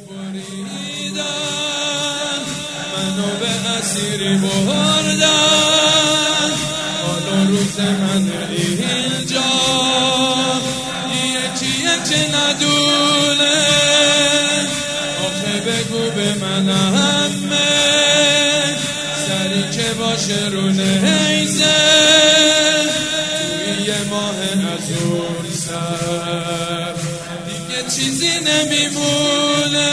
بریدن منو به اسیری بردن حالا روز من اینجا یکیه که ندونه آخه بگو به من همه سری که باشه رو نیزه توی یه ماه از اون سر دیگه چیزی نمیمونه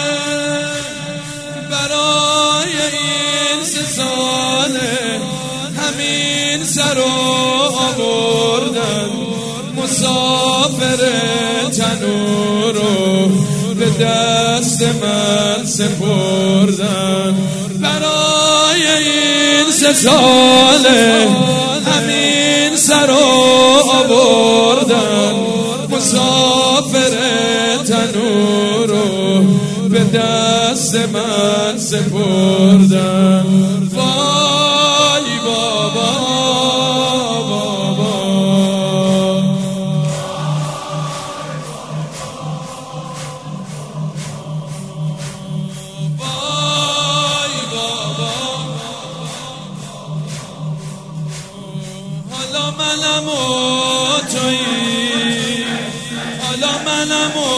برای این 3 ساله همین سر رو آوردن مسافر تنور رو به دست من سپردن برای این 3 ساله همین سر رو آوردن مسافر تنور رو به دست من سپردن وای بابا حالا منم و تویی حالا منم و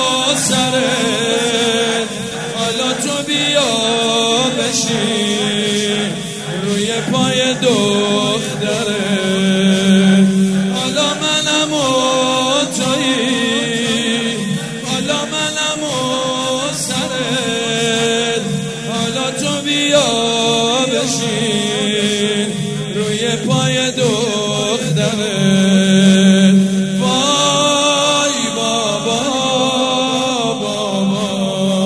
سرت حالا تو بیا بشی روی پای دخترت حالا منم و تویی حالا منم و سرت حالا تو بیا بشی روی پای دخترت وای بابا بابا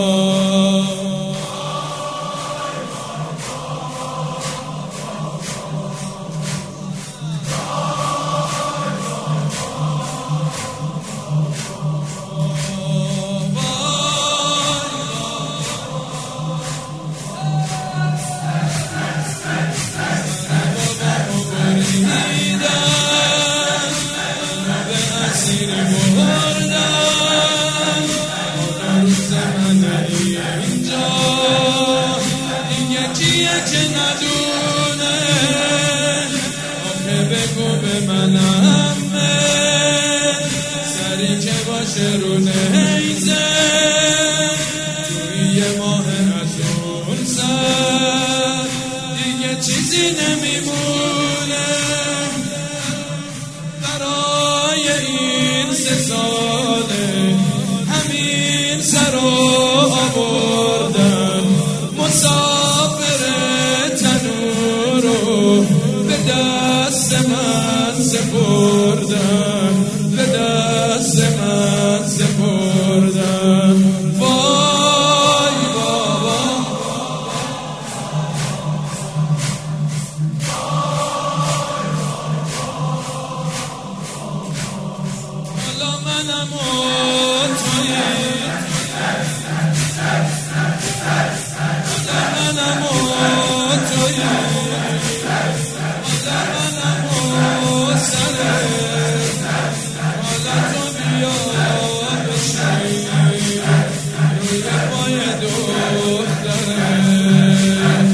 که ندونه آخه بگو به من همه سری که باشه رو نیزه توی یه ماه از اون سر دیگه چیزی نمیمونه برای این 3 ساله همین سر رو آوردن مسافر تنور رو به دست من سپردن به دست من سپردن وای بابا حالا منم و تویی منم و تویی منم و سرت حالا تو بیا بشی روی پای دخترت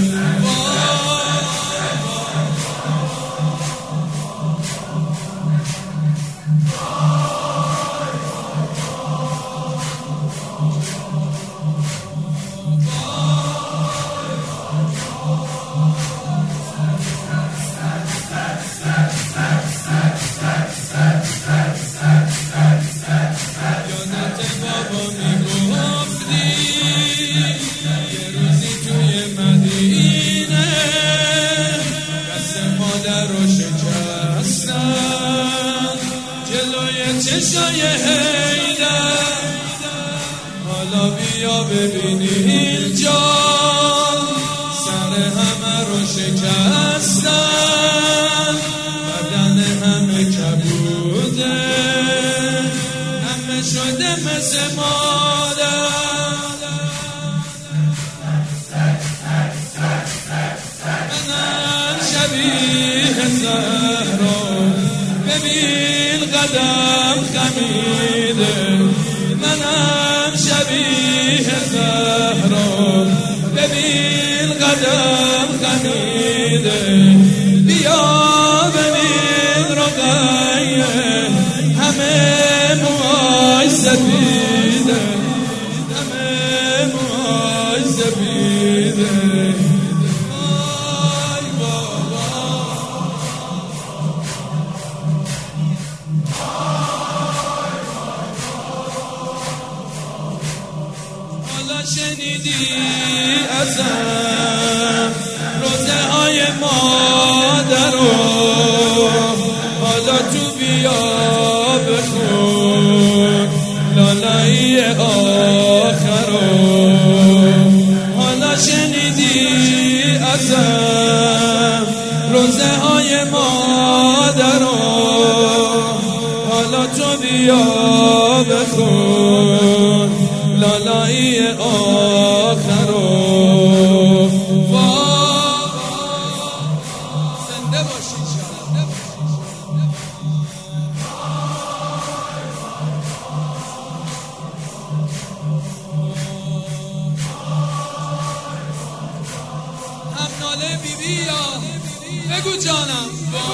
جلوی چشای حیدر حالا بیا ببینی اینجا سر همه رو شکستن بدن همه کبوده همه شده مثل مادر منم شبیه زهرا ببین قدم خمیده منم شبیه دلم خمیده بیا ببین رقیه همه موهای سپیده همه موهای سپیده آی بابا حالا شنیدی ازم روزه های مادر رو حالا تو بیا بخون لالایی آخر رو حالا شنیدی ازم روزه های مادر رو حالا تو بیا بخون لالایی آخر رو زنده باشید هم ناله بیبی یا بگو جانم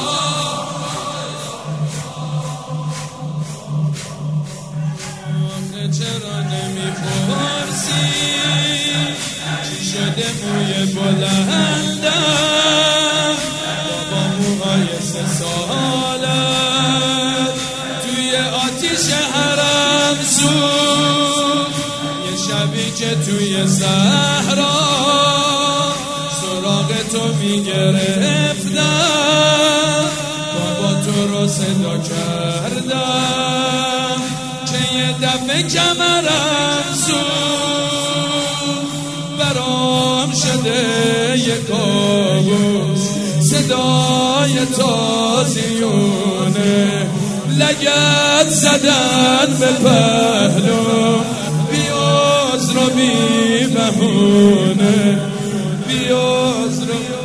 چرا نمیپرسی چی شده موی بلندم با موهای 3 سالت توی آتیش حرم سوخت یه شبی که توی صحرا سراغ تو میگرفتم بابا تو رو صدا کردم یه دفعه کمرم سوخت برام شده یه کابوس صدای تازیونه لگد زدن به پهلو بی عذر و بی بهونه بی عذر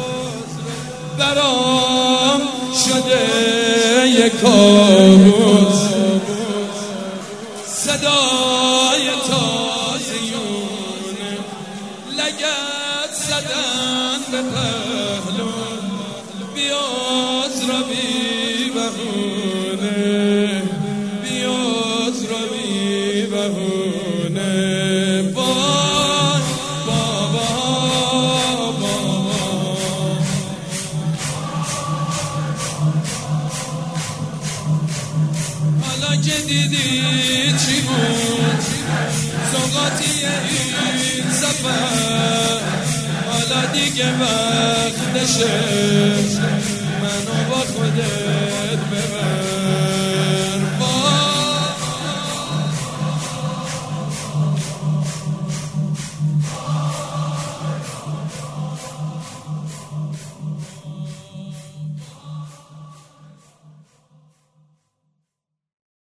برام شده یه کابوس صدای تازیونه لگد زدن به پهلو بی عذر و بی بهونه بی عذر و بی بهونه بای بابا حالا که دیدی چی بود سوغاتی این سفر حالا دیگه وقتشه منو با خودت ببر